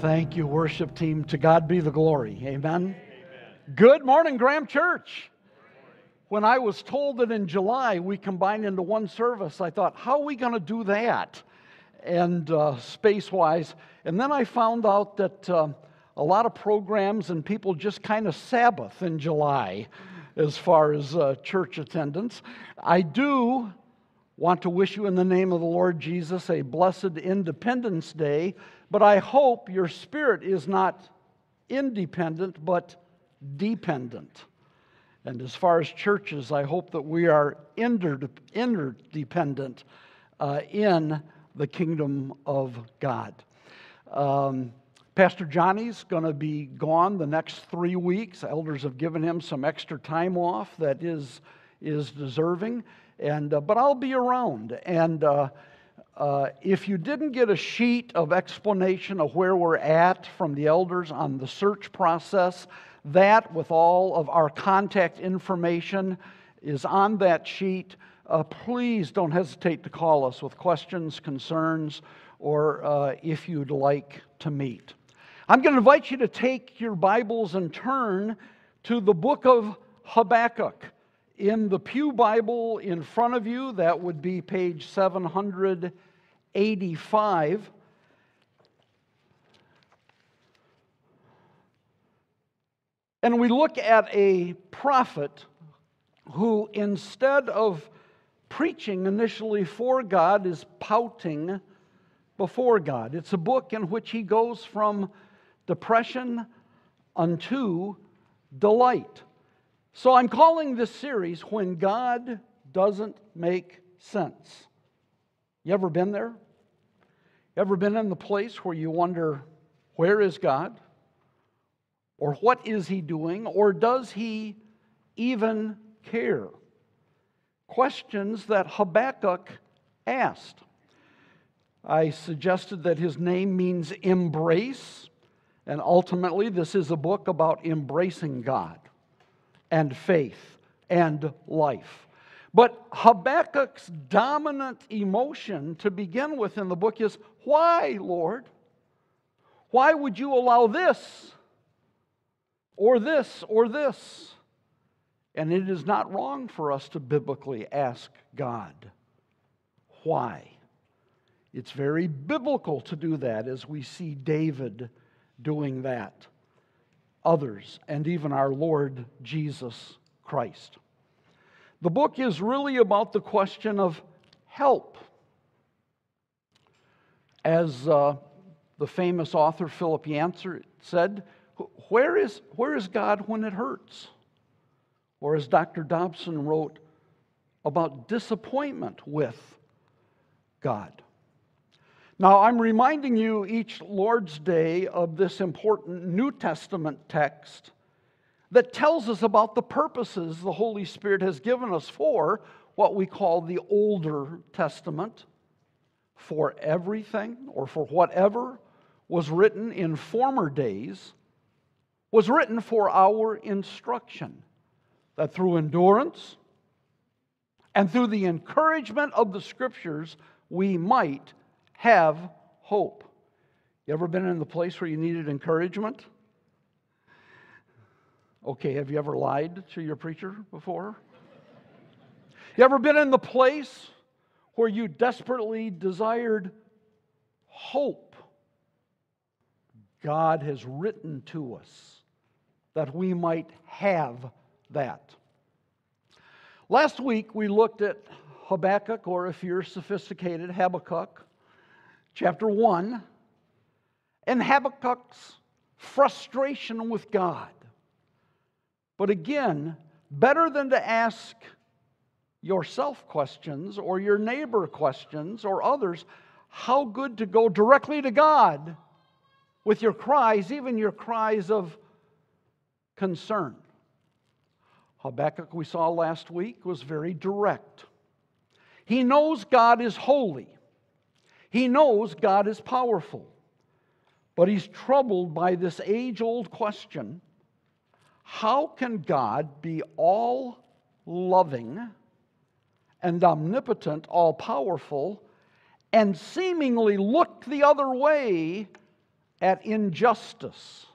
Thank you, worship team. To God be the glory. Amen. Good morning, Graham Church. When I was told that in July we combine into one service, I thought, how are we going to do that? And space-wise. And then I found out that a lot of programs and people just kind of Sabbath in July as far as church attendance. I do want to wish you in the name of the Lord Jesus a blessed Independence Day, but I hope your spirit is not independent, but dependent. And as far as churches, I hope that we are interdependent in the kingdom of God. Pastor Johnny's going to be gone the next 3 weeks. Elders have given him some extra time off that is deserving. But I'll be around. And if you didn't get a sheet of explanation of where we're at from the elders on the search process, that with all of our contact information is on that sheet. Please don't hesitate to call us with questions, concerns, or if you'd like to meet. I'm going to invite you to take your Bibles and turn to the book of Habakkuk. In the Pew Bible in front of you, that would be page 785. And we look at a prophet who, instead of preaching initially for God, is pouting before God. It's a book in which he goes from depression unto delight. So I'm calling this series, When God Doesn't Make Sense. You ever been there? You ever been in the place where you wonder, where is God? Or what is he doing? Or does he even care? Questions that Habakkuk asked. I suggested that his name means embrace, and ultimately this is a book about embracing God and faith and life. But Habakkuk's dominant emotion to begin with in the book is, why, Lord? Why would you allow this, or this, or this? And it is not wrong for us to biblically ask God, why? It's very biblical to do that, as we see David doing that. Others, and even our Lord Jesus Christ. The book is really about the question of help. As the famous author Philip Yancey said, where is God when it hurts? Or as Dr. Dobson wrote about disappointment with God. Now, I'm reminding you each Lord's Day of this important New Testament text that tells us about the purposes the Holy Spirit has given us for what we call the Older Testament. For everything, or for whatever was written in former days, was written for our instruction, that through endurance and through the encouragement of the Scriptures we might have hope. You ever been in the place where you needed encouragement? Okay, have you ever lied to your preacher before? You ever been in the place where you desperately desired hope? God has written to us that we might have that. Last week we looked at Habakkuk, or if you're sophisticated, Habakkuk. Chapter 1, and Habakkuk's frustration with God. But again, better than to ask yourself questions or your neighbor questions or others, how good to go directly to God with your cries, even your cries of concern. Habakkuk, we saw last week, was very direct. He knows God is holy. He knows God is powerful, but he's troubled by this age-old question, how can God be all-loving and omnipotent, all-powerful, and seemingly look the other way at injustice.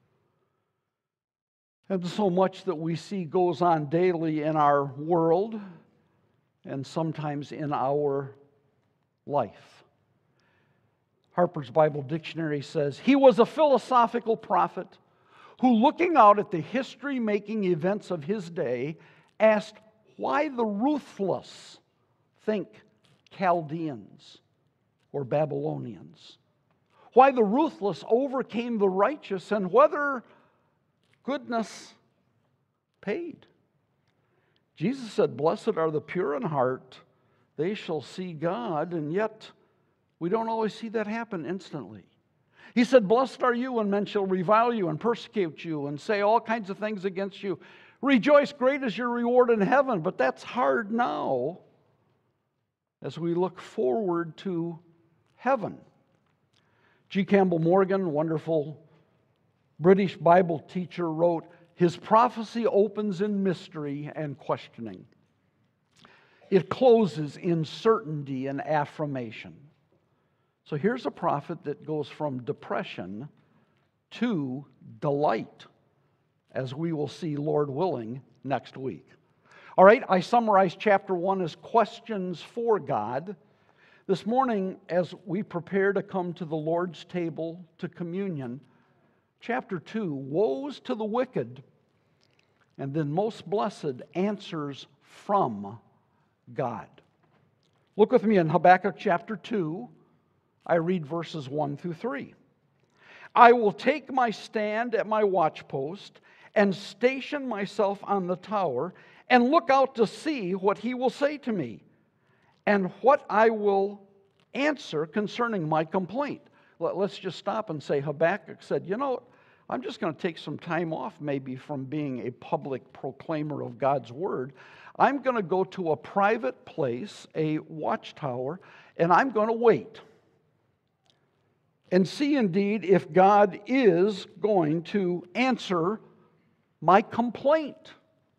And so much that we see goes on daily in our world and sometimes in our life. Harper's Bible Dictionary says, "He was a philosophical prophet who, looking out at the history-making events of his day, asked why the ruthless, think Chaldeans or Babylonians, why the ruthless overcame the righteous and whether goodness paid." Jesus said, "Blessed are the pure in heart, they shall see God," and yet we don't always see that happen instantly. He said, "Blessed are you when men shall revile you and persecute you and say all kinds of things against you. Rejoice, great is your reward in heaven." But that's hard now as we look forward to heaven. G. Campbell Morgan, wonderful British Bible teacher, wrote, "His prophecy opens in mystery and questioning. It closes in certainty and affirmation." So here's a prophet that goes from depression to delight, as we will see, Lord willing, next week. All right, I summarized chapter 1 as questions for God. This morning, as we prepare to come to the Lord's table to communion, chapter 2, woes to the wicked, and then most blessed, answers from God. Look with me in Habakkuk chapter 2. I read verses 1 through 3. "I will take my stand at my watchpost and station myself on the tower and look out to see what he will say to me and what I will answer concerning my complaint." Let's just stop and say Habakkuk said, I'm just going to take some time off maybe from being a public proclaimer of God's word. I'm going to go to a private place, a watchtower, and I'm going to wait and see indeed if God is going to answer my complaint.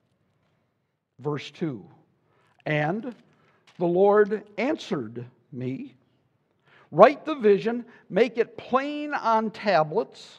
Verse 2, "And the Lord answered me, write the vision, make it plain on tablets,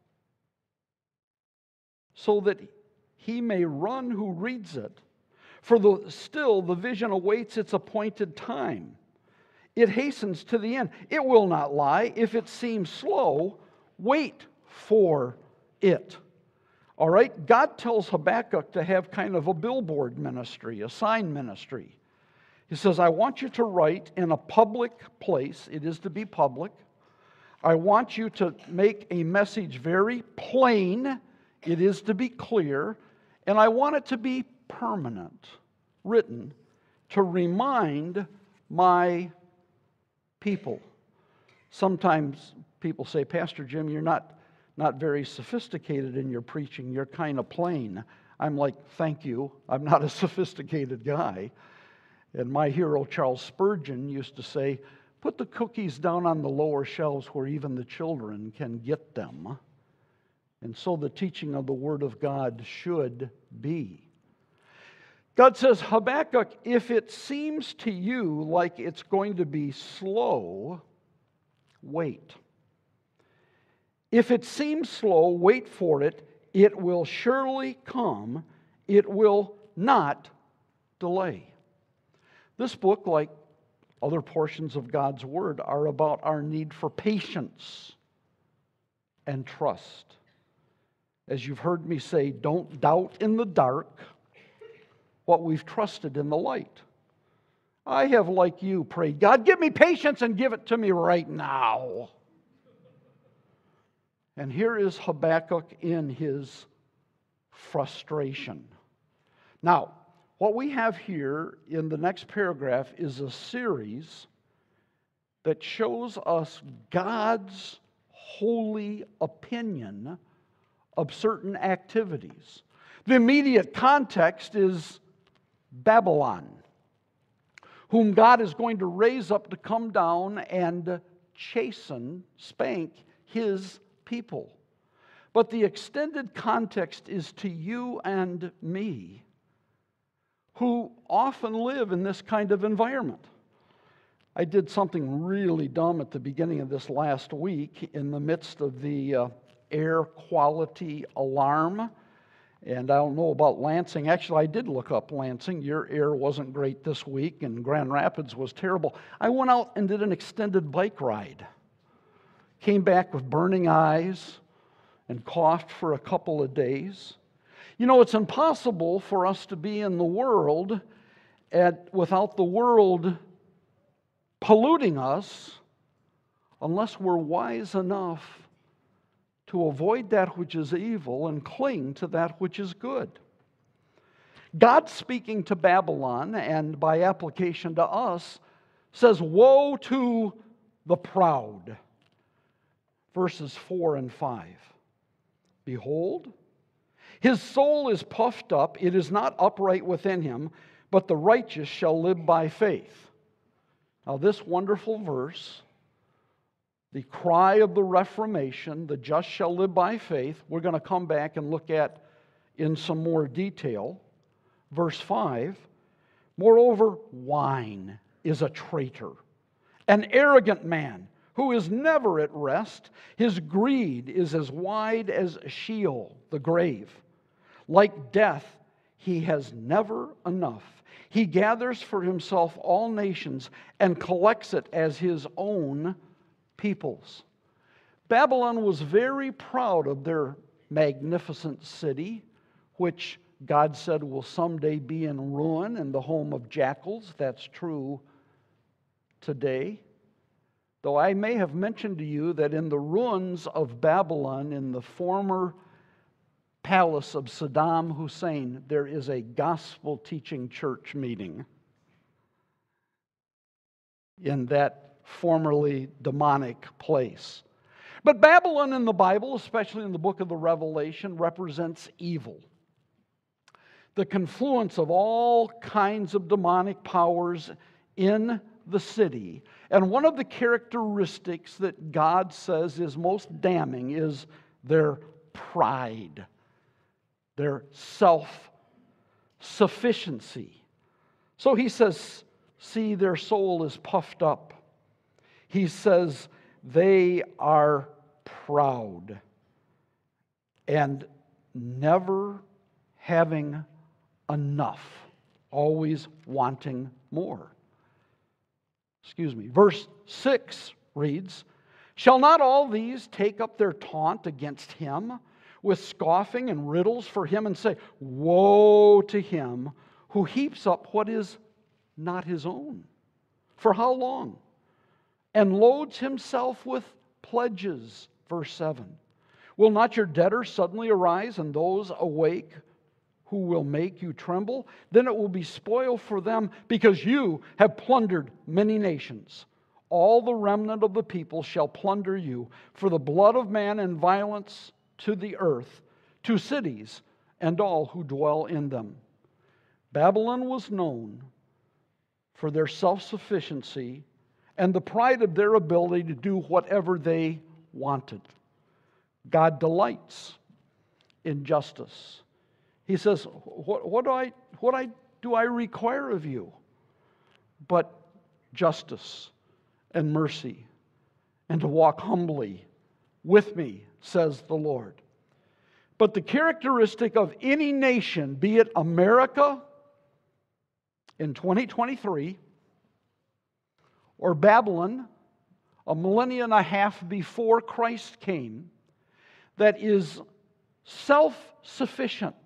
so that he may run who reads it. For still the vision awaits its appointed time. It hastens to the end. It will not lie. If it seems slow, wait for it." All right, God tells Habakkuk to have kind of a billboard ministry, a sign ministry. He says, "I want you to write in a public place. It is to be public. I want you to make a message very plain. It is to be clear. And I want it to be permanent, written, to remind my people." Sometimes people say, "Pastor Jim, you're not very sophisticated in your preaching. You're kind of plain." I'm like, "Thank you. I'm not a sophisticated guy." And my hero, Charles Spurgeon, used to say, "Put the cookies down on the lower shelves where even the children can get them." And so the teaching of the Word of God should be. God says, "Habakkuk, if it seems to you like it's going to be slow, wait. If it seems slow, wait for it. It will surely come. It will not delay." This book, like other portions of God's Word, are about our need for patience and trust. As you've heard me say, don't doubt in the dark what we've trusted in the light. I have, like you, prayed, "God, give me patience and give it to me right now." And here is Habakkuk in his frustration. Now, what we have here in the next paragraph is a series that shows us God's holy opinion of certain activities. The immediate context is Babylon, whom God is going to raise up to come down and chasten, spank his people. But the extended context is to you and me, who often live in this kind of environment. I did something really dumb at the beginning of this last week in the midst of the air quality alarm. And I don't know about Lansing. Actually, I did look up Lansing. Your air wasn't great this week, and Grand Rapids was terrible. I went out and did an extended bike ride. Came back with burning eyes and coughed for a couple of days. You know, it's impossible for us to be in the world without the world polluting us unless we're wise enough to avoid that which is evil and cling to that which is good. God, speaking to Babylon and by application to us, says, "Woe to the proud." Verses 4 and 5. Behold, his soul is puffed up, it is not upright within him, but the righteous shall live by faith. Now, this wonderful verse, the cry of the Reformation, the just shall live by faith, we're going to come back and look at in some more detail. Verse 5, moreover, wine is a traitor, an arrogant man who is never at rest. His greed is as wide as Sheol, the grave. Like death, he has never enough. He gathers for himself all nations and collects it as his own peoples. Babylon was very proud of their magnificent city, which God said will someday be in ruin and the home of jackals. That's true today. Though I may have mentioned to you that in the ruins of Babylon, in the former palace of Saddam Hussein, there is a gospel-teaching church meeting in that formerly demonic place. But Babylon in the Bible, especially in the book of the Revelation, represents evil. The confluence of all kinds of demonic powers in the city. And one of the characteristics that God says is most damning is their pride, their self-sufficiency. So he says, see, their soul is puffed up. He says they are proud and never having enough, always wanting more. Verse 6 reads, shall not all these take up their taunt against him with scoffing and riddles for him and say, woe to him who heaps up what is not his own? For how long? And loads himself with pledges. Verse 7. Will not your debtors suddenly arise and those awake who will make you tremble? Then it will be spoil for them because you have plundered many nations. All the remnant of the people shall plunder you for the blood of man and violence to the earth, to cities and all who dwell in them. Babylon was known for their self-sufficiency and the pride of their ability to do whatever they wanted. God delights in justice. He says, what do I require of you? But justice and mercy, and to walk humbly with me, says the Lord. But the characteristic of any nation, be it America in 2023, or Babylon a millennia and a half before Christ came, that is self-sufficient,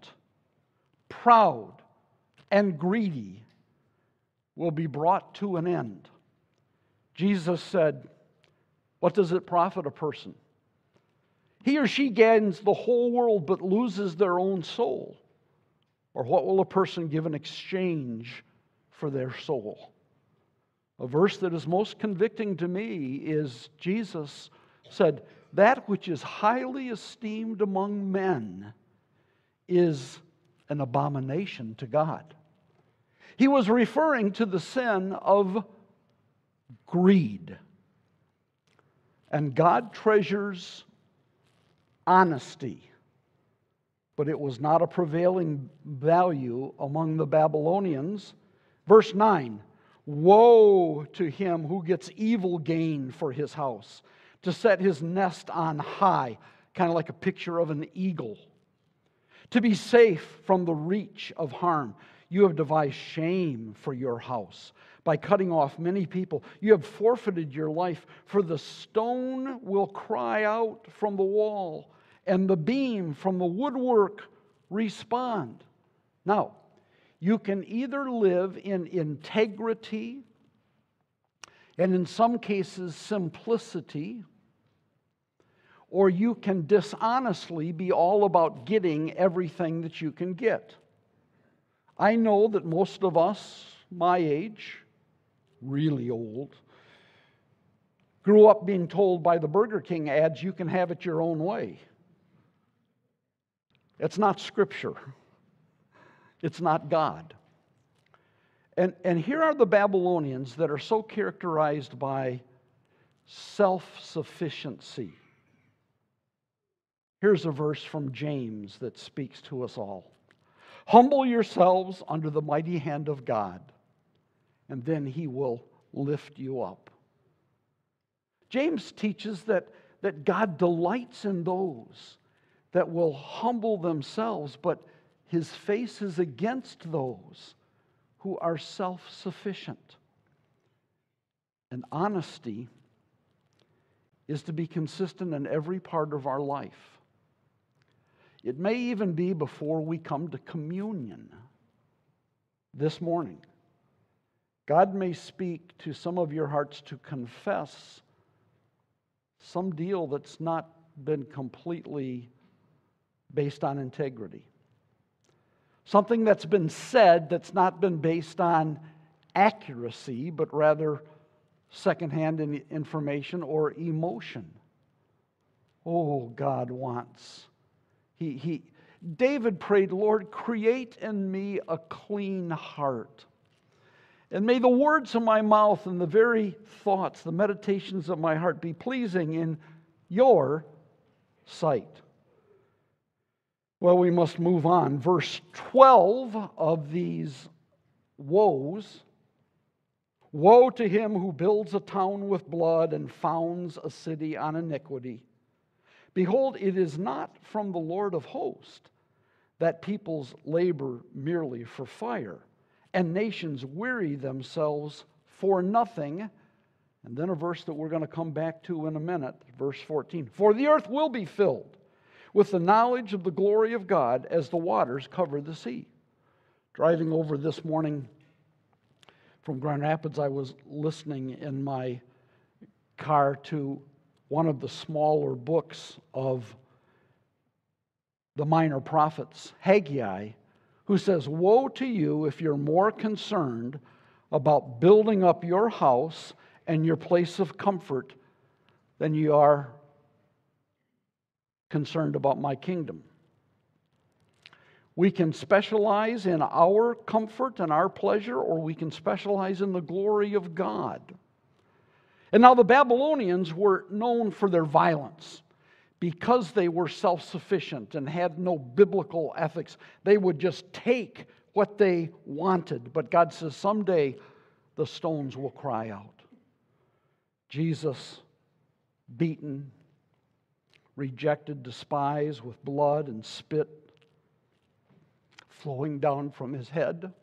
proud, and greedy, will be brought to an end. Jesus said, what does it profit a person? He or she gains the whole world but loses their own soul. Or what will a person give in exchange for their soul? A verse that is most convicting to me is Jesus said, that which is highly esteemed among men is an abomination to God. He was referring to the sin of greed. And God treasures honesty, but it was not a prevailing value among the Babylonians. Verse 9, Woe to him who gets evil gain for his house, to set his nest on high, kind of like a picture of an eagle. To be safe from the reach of harm, you have devised shame for your house. By cutting off many people, you have forfeited your life, for the stone will cry out from the wall, and the beam from the woodwork respond. Now, you can either live in integrity and in some cases simplicity, or you can dishonestly be all about getting everything that you can get. I know that most of us, my age, really old, grew up being told by the Burger King ads, you can have it your own way. It's not Scripture. It's not God. And here are the Babylonians that are so characterized by self-sufficiency. Here's a verse from James that speaks to us all. Humble yourselves under the mighty hand of God, and then He will lift you up. James teaches that God delights in those that will humble themselves, but His face is against those who are self-sufficient. And honesty is to be consistent in every part of our life. It may even be before we come to communion this morning. God may speak to some of your hearts to confess some deal that's not been completely based on integrity. Something that's been said that's not been based on accuracy, but rather secondhand information or emotion. Oh, God wants. David prayed, Lord, create in me a clean heart. And may the words of my mouth and the very thoughts, the meditations of my heart be pleasing in your sight. Well, we must move on. Verse 12 of these woes. Woe to him who builds a town with blood and founds a city on iniquity. Behold, it is not from the Lord of hosts that peoples labor merely for fire, and nations weary themselves for nothing. And then a verse that we're going to come back to in a minute, verse 14. For the earth will be filled with the knowledge of the glory of God as the waters cover the sea. Driving over this morning from Grand Rapids, I was listening in my car to one of the smaller books of the minor prophets, Haggai, who says, woe to you if you're more concerned about building up your house and your place of comfort than you are concerned about my kingdom. We can specialize in our comfort and our pleasure, or we can specialize in the glory of God. And now the Babylonians were known for their violence. Because they were self-sufficient and had no biblical ethics, they would just take what they wanted. But God says someday the stones will cry out. Jesus, beaten, rejected, despised, with blood and spit flowing down from his head,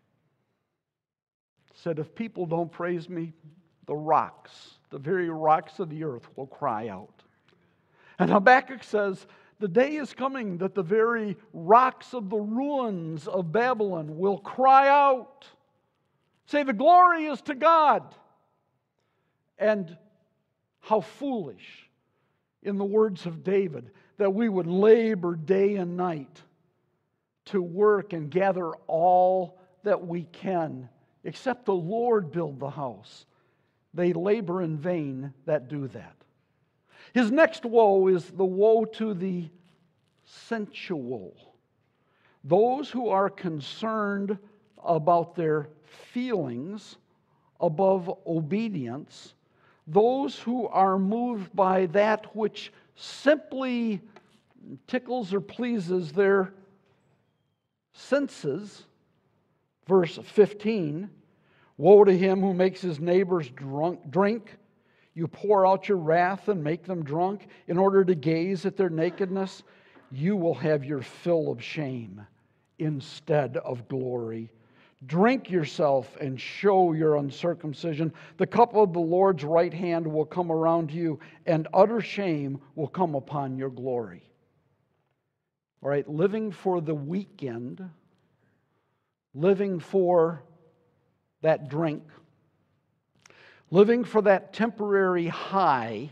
said, if people don't praise me, the rocks, the very rocks of the earth will cry out. And Habakkuk says, the day is coming that the very rocks of the ruins of Babylon will cry out. Say, the glory is to God. And how foolish, in the words of David, that we would labor day and night to work and gather all that we can, except the Lord build the house. They labor in vain that do that. His next woe is the woe to the sensual. Those who are concerned about their feelings above obedience. Those who are moved by that which simply tickles or pleases their senses. Verse 15. Woe to him who makes his neighbors drink. You pour out your wrath and make them drunk in order to gaze at their nakedness. You will have your fill of shame instead of glory. Drink yourself and show your uncircumcision. The cup of the Lord's right hand will come around you, and utter shame will come upon your glory. All right, living for the weekend, living for that drink, living for that temporary high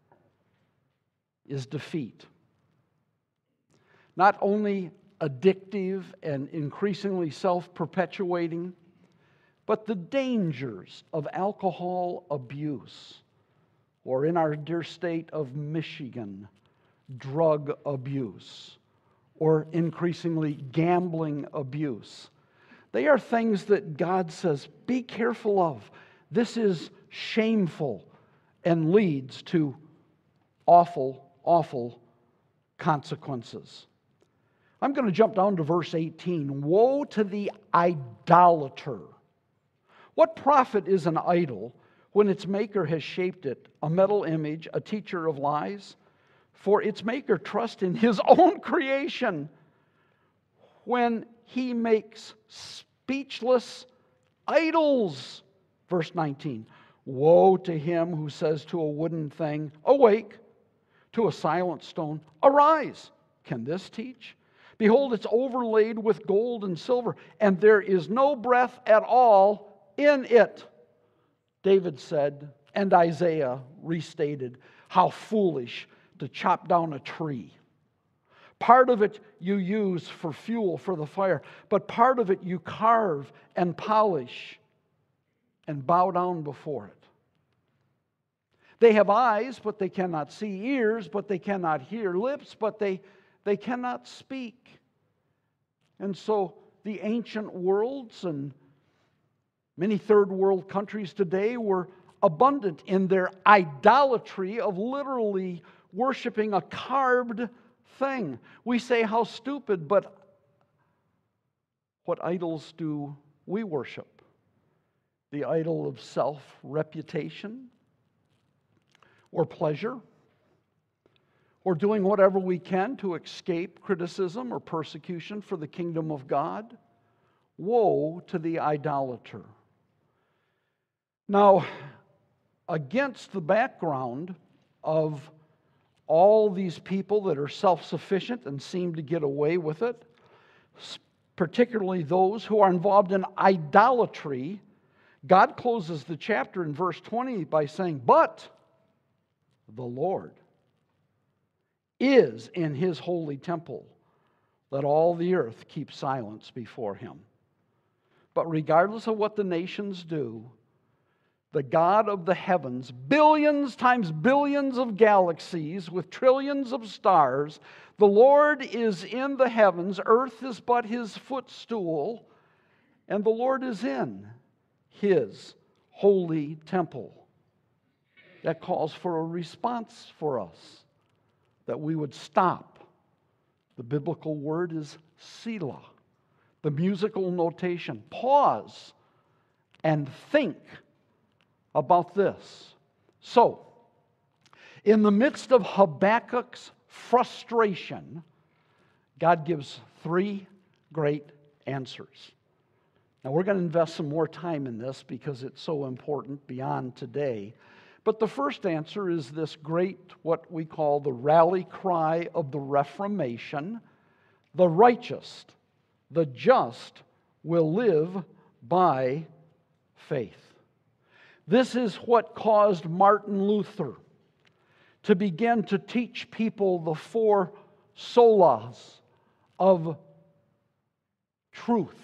is defeat. Not only addictive and increasingly self-perpetuating, but the dangers of alcohol abuse, or in our dear state of Michigan, drug abuse, or increasingly gambling abuse. They are things that God says, be careful of. This is shameful and leads to awful, awful consequences. I'm going to jump down to verse 18. Woe to the idolater. What profit is an idol when its maker has shaped it, a metal image, a teacher of lies? For its maker trusts in his own creation when he makes speechless idols. Verse 19. Woe to him who says to a wooden thing, awake, to a silent stone, arise. Can this teach? Behold, it's overlaid with gold and silver, and there is no breath at all in it. David said, and Isaiah restated, how foolish to chop down a tree. Part of it you use for fuel for the fire, but part of it you carve and polish and bow down before it. They have eyes, but they cannot see, ears, but they cannot hear, lips, but they cannot speak. And so the ancient worlds and many third world countries today were abundant in their idolatry of literally worshiping a carved thing. We say how stupid, but what idols do we worship? The idol of self-reputation or pleasure, or doing whatever we can to escape criticism or persecution for the kingdom of God. Woe to the idolater. Now, against the background of all these people that are self-sufficient and seem to get away with it, particularly those who are involved in idolatry, God closes the chapter in verse 20 by saying, but the Lord is in his holy temple. Let all the earth keep silence before him. But regardless of what the nations do, the God of the heavens, billions times billions of galaxies with trillions of stars, the Lord is in the heavens, earth is but his footstool, and the Lord is in his holy temple. That calls for a response for us, that we would stop. The biblical word is Selah. The musical notation, pause and think about this. So, in the midst of Habakkuk's frustration, God gives three great answers. Now, we're going to invest some more time in this because it's so important beyond today. But the first answer is this great, what we call the rally cry of the Reformation: the righteous, the just will live by faith. This is what caused Martin Luther to begin to teach people the four solas of truth.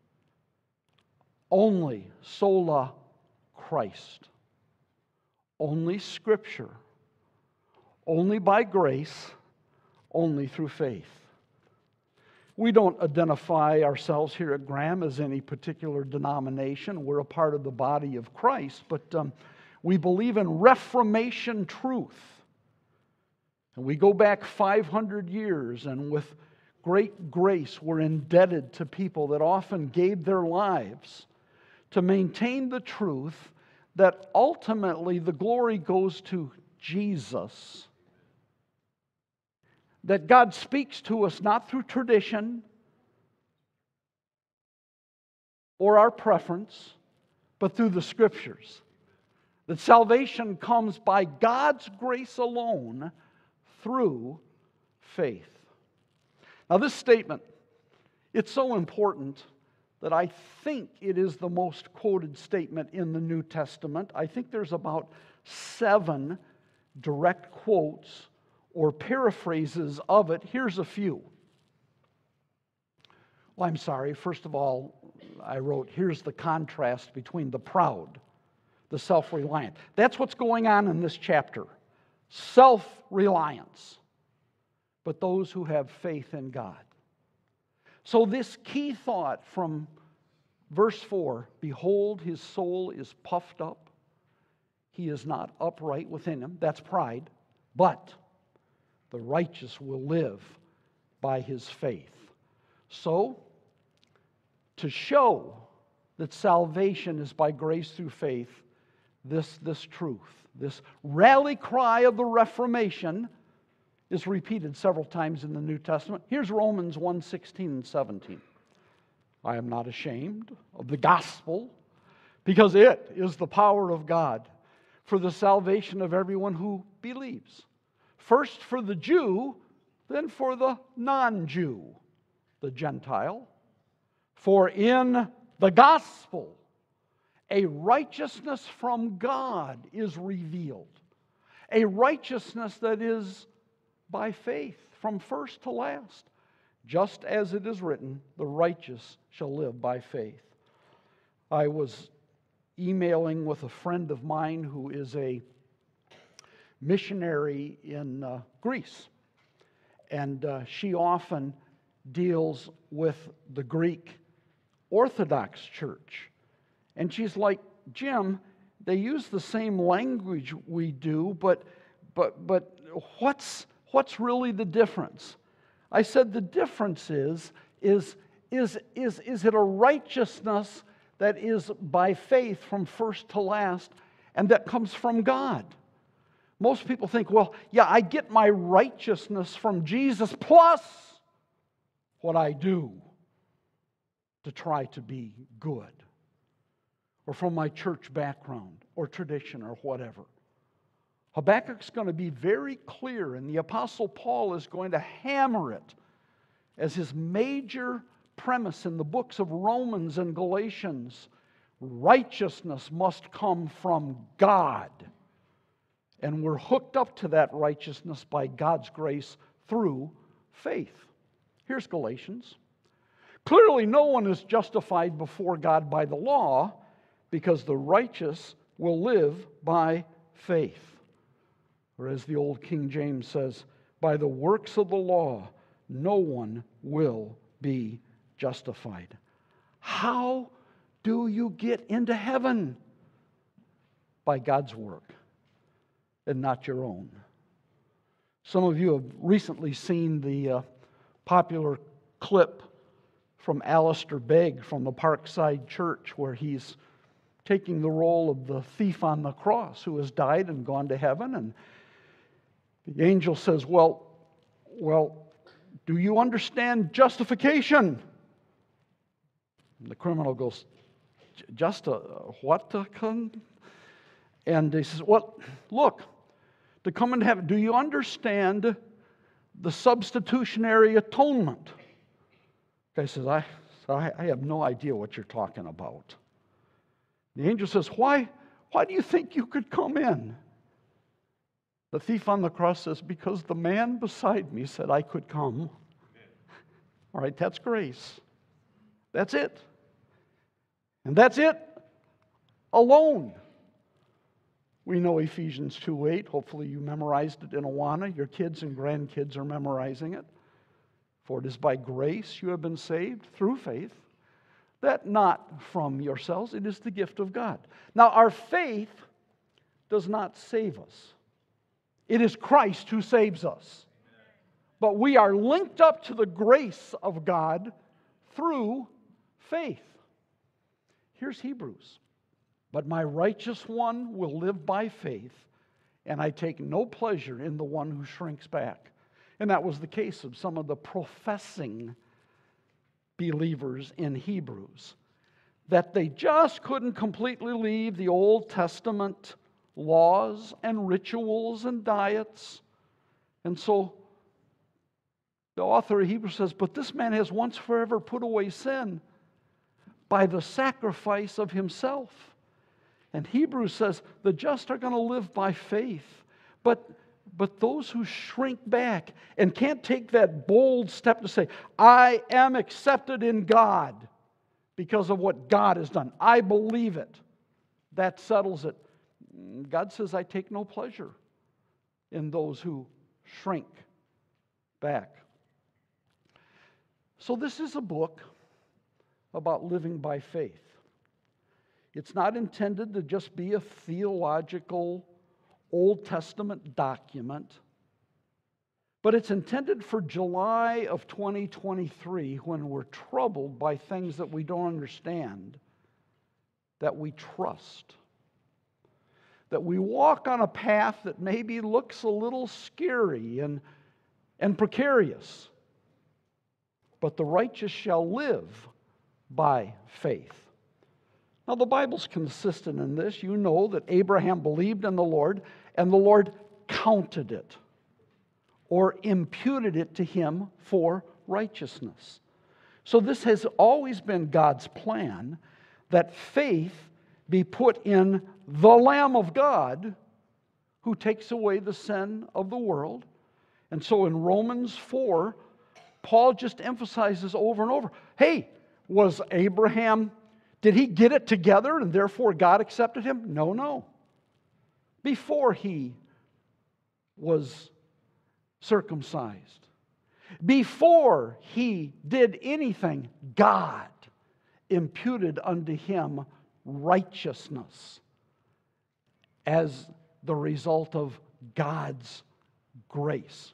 Only sola Christ. Only Scripture. Only by grace. Only through faith. We don't identify ourselves here at Graham as any particular denomination. We're a part of the body of Christ, but we believe in Reformation truth. And we go back 500 years, and with great grace, we're indebted to people that often gave their lives to maintain the truth that ultimately the glory goes to Jesus. That God speaks to us not through tradition or our preference, but through the Scriptures. That salvation comes by God's grace alone through faith. Now this statement, it's so important that I think it is the most quoted statement in the New Testament. I think there's about 7 direct quotes or paraphrases of it. Here's a few. Well, I'm sorry. First of all, I wrote, here's the contrast between the proud, the self-reliant. That's what's going on in this chapter. Self-reliance. But those who have faith in God. So this key thought from verse 4, behold, his soul is puffed up. He is not upright within him. That's pride. But the righteous will live by his faith. So, to show that salvation is by grace through faith, this truth, this rally cry of the Reformation is repeated several times in the New Testament. Here's Romans 1:16 and 17. I am not ashamed of the gospel, because it is the power of God for the salvation of everyone who believes. First for the Jew, then for the non-Jew, the Gentile. For in the gospel, a righteousness from God is revealed. A righteousness that is by faith, from first to last. Just as it is written, the righteous shall live by faith. I was emailing with a friend of mine who is a missionary in Greece. And she often deals with the Greek Orthodox Church. And she's like, Jim, they use the same language we do, but what's really the difference? I said the difference is it a righteousness that is by faith from first to last and that comes from God? Most people think, well, yeah, I get my righteousness from Jesus plus what I do to try to be good, or from my church background or tradition or whatever. Habakkuk's going to be very clear, and the Apostle Paul is going to hammer it as his major premise in the books of Romans and Galatians. Righteousness must come from God. And we're hooked up to that righteousness by God's grace through faith. Here's Galatians. Clearly, no one is justified before God by the law, because the righteous will live by faith. Or as the old King James says, by the works of the law, no one will be justified. How do you get into heaven? By God's work and not your own. Some of you have recently seen the popular clip from Alistair Begg from the Parkside Church, where he's taking the role of the thief on the cross who has died and gone to heaven. And the angel says, well, do you understand justification? And the criminal goes, just a what? And he says, well, look, to come into heaven, do you understand the substitutionary atonement? The guy says, I have no idea what you're talking about. The angel says, why do you think you could come in? The thief on the cross says, because the man beside me said I could come. All right, that's grace. That's it. And that's it alone. We know Ephesians 2:8. Hopefully you memorized it in Awana. Your kids and grandkids are memorizing it. For it is by grace you have been saved through faith, that not from yourselves, it is the gift of God. Now, our faith does not save us. It is Christ who saves us. But we are linked up to the grace of God through faith. Here's Hebrews. But my righteous one will live by faith, and I take no pleasure in the one who shrinks back. And that was the case of some of the professing believers in Hebrews, that they just couldn't completely leave the Old Testament laws and rituals and diets. And so the author of Hebrews says, but this man has once forever put away sin by the sacrifice of himself. And Hebrews says the just are going to live by faith, but those who shrink back and can't take that bold step to say, I am accepted in God because of what God has done. I believe it. That settles it. God says, I take no pleasure in those who shrink back. So this is a book about living by faith. It's not intended to just be a theological Old Testament document, but it's intended for July of 2023, when we're troubled by things that we don't understand, that we trust. That we walk on a path that maybe looks a little scary and precarious. But the righteous shall live by faith. Now, the Bible's consistent in this. You know that Abraham believed in the Lord, and the Lord counted it, or imputed it to him for righteousness. So this has always been God's plan, that faith be put in the Lamb of God who takes away the sin of the world. And so in Romans 4, Paul just emphasizes over and over, hey, was Abraham, did he get it together and therefore God accepted him? No. Before he was circumcised, before he did anything, God imputed unto him righteousness as the result of God's grace.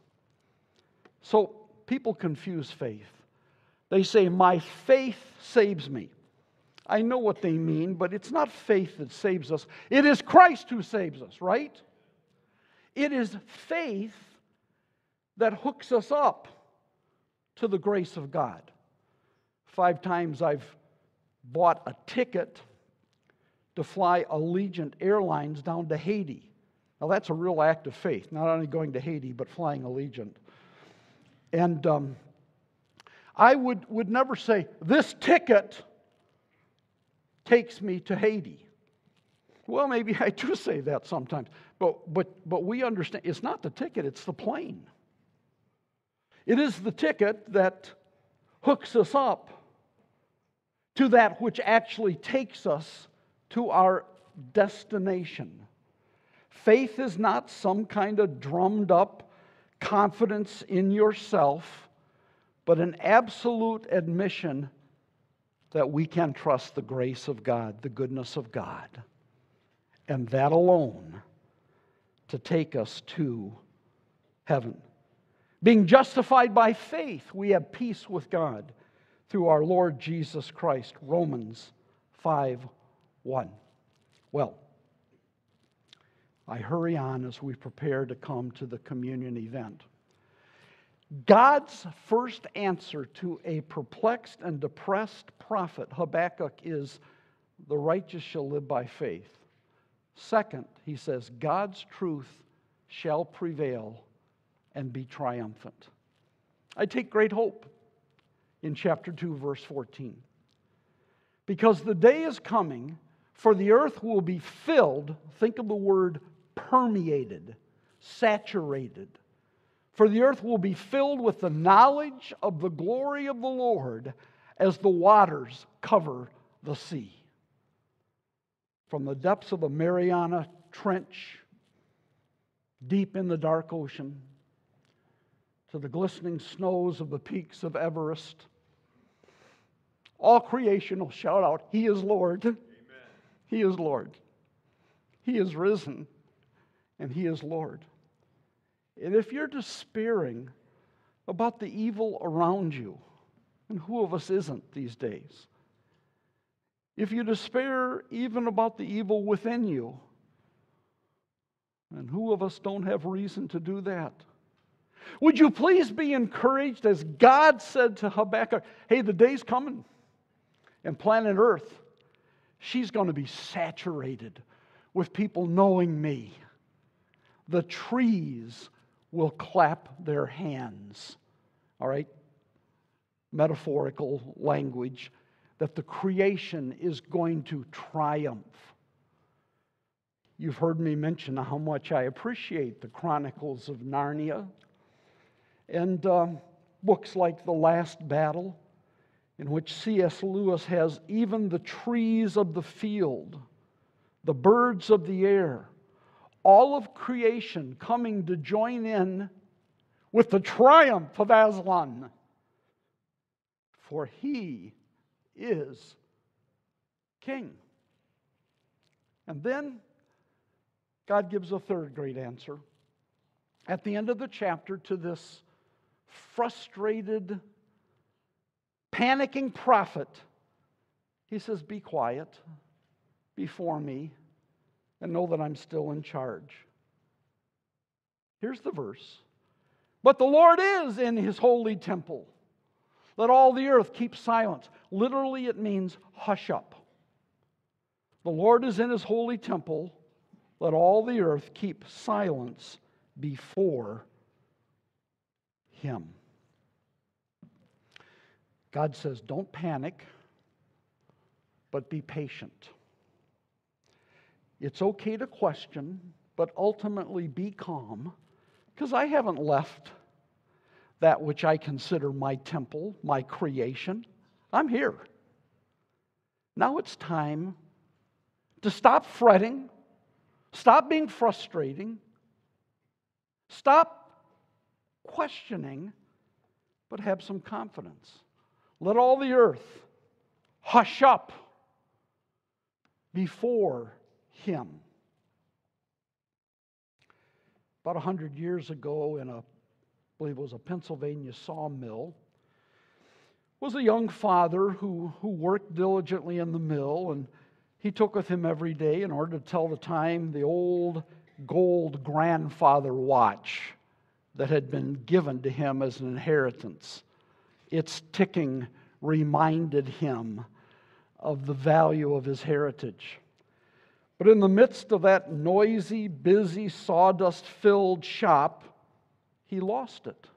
So people confuse faith. They say, my faith saves me. I know what they mean, but it's not faith that saves us. It is Christ who saves us, right? It is faith that hooks us up to the grace of God. 5 times I've bought a ticket to fly Allegiant Airlines down to Haiti. Now that's a real act of faith, not only going to Haiti, but flying Allegiant. And I would never say, this ticket takes me to Haiti. Well, maybe I do say that sometimes, but we understand it's not the ticket, it's the plane. It is the ticket that hooks us up to that which actually takes us to our destination. Faith is not some kind of drummed up confidence in yourself, but an absolute admission that we can trust the grace of God, the goodness of God, and that alone to take us to heaven. Being justified by faith, we have peace with God through our Lord Jesus Christ. Romans 5:1. Well, I hurry on as we prepare to come to the communion event. God's first answer to a perplexed and depressed prophet, Habakkuk, is, the righteous shall live by faith. Second, he says, God's truth shall prevail and be triumphant. I take great hope in chapter 2, verse 14. Because the day is coming, for the earth will be filled, think of the word permeated, saturated. For the earth will be filled with the knowledge of the glory of the Lord as the waters cover the sea. From the depths of the Mariana Trench, deep in the dark ocean, to the glistening snows of the peaks of Everest, all creation will shout out, He is Lord. Amen. He is Lord. He is risen, and He is Lord. And if you're despairing about the evil around you, and who of us isn't these days, if you despair even about the evil within you, and who of us don't have reason to do that? Would you please be encouraged as God said to Habakkuk, hey, the day's coming, and planet Earth, she's going to be saturated with people knowing me. The trees will clap their hands. All right? Metaphorical language, that the creation is going to triumph. You've heard me mention how much I appreciate the Chronicles of Narnia and books like The Last Battle, in which C.S. Lewis has even the trees of the field, the birds of the air, all of creation coming to join in with the triumph of Aslan. For he is king. And then God gives a third great answer. At the end of the chapter, to this frustrated, panicking prophet, he says, be quiet before me and know that I'm still in charge. Here's the verse. But the Lord is in his holy temple. Let all the earth keep silence. Literally, it means hush up. The Lord is in his holy temple. Let all the earth keep silence before him. God says, don't panic, but be patient. It's okay to question, but ultimately be calm, because I haven't left that which I consider my temple, my creation. I'm here. Now it's time to stop fretting, stop being frustrating, stop questioning, but have some confidence. Let all the earth hush up before him. About 100 years ago, in I believe it was a Pennsylvania sawmill, was a young father who worked diligently in the mill, and he took with him every day, in order to tell the time, the old gold grandfather watch that had been given to him as an inheritance. Its ticking reminded him of the value of his heritage. But in the midst of that noisy, busy, sawdust-filled shop, he lost it.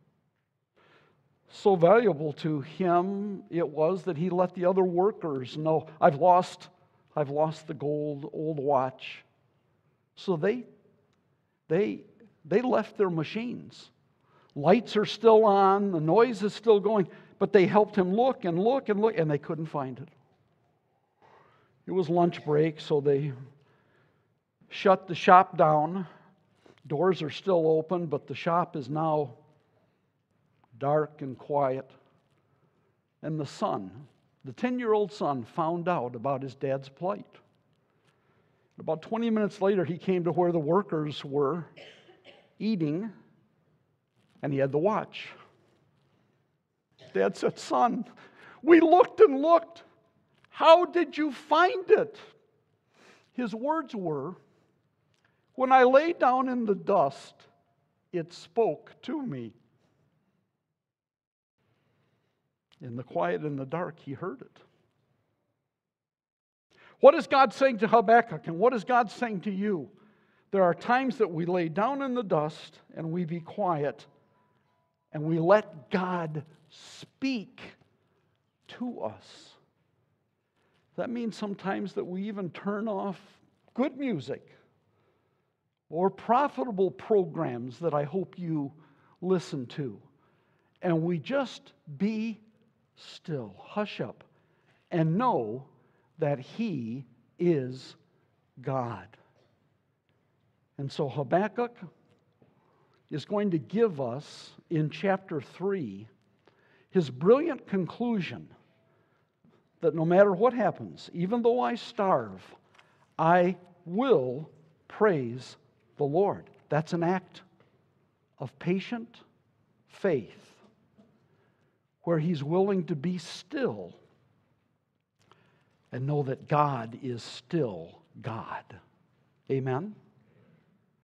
So valuable to him it was that he let the other workers know, I've lost the gold old watch. So they left their machines. Lights are still on, the noise is still going, but they helped him look and look and look, and they couldn't find it. It was lunch break, so they shut the shop down. Doors are still open, but the shop is now dark and quiet. And the son, the 10-year-old son, found out about his dad's plight. About 20 minutes later, he came to where the workers were eating, and he had the watch. Dad said, son, we looked and looked. How did you find it? His words were, when I lay down in the dust, it spoke to me. In the quiet and the dark, he heard it. What is God saying to Habakkuk, and what is God saying to you? There are times that we lay down in the dust and we be quiet and we let God speak to us. That means sometimes that we even turn off good music or profitable programs that I hope you listen to, and we just be still, hush up, and know that He is God. And so Habakkuk is going to give us, in chapter 3, his brilliant conclusion that no matter what happens, even though I starve, I will praise the Lord. That's an act of patient faith, where he's willing to be still and know that God is still God. Amen?